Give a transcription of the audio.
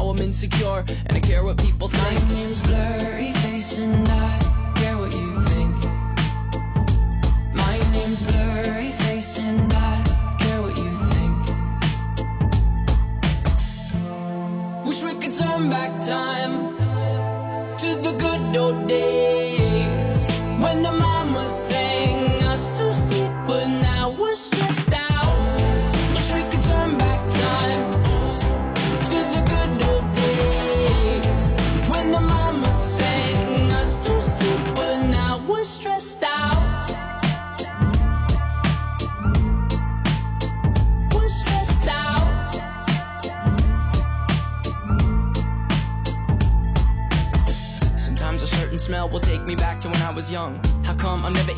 I'm insecure, and I care what people think. My name's Blurry Face and I care what you think. My name's Blurry Face and I care what you think. Wish we could turn back time to the good old days when the mama sang us to sleep, but now we're stressed out. Wish we could turn back time to the good old days when the mama sang us to sleep, but now we're stressed out. We're stressed out. Sometimes a certain smell will take me back to when I was young. How come I'm never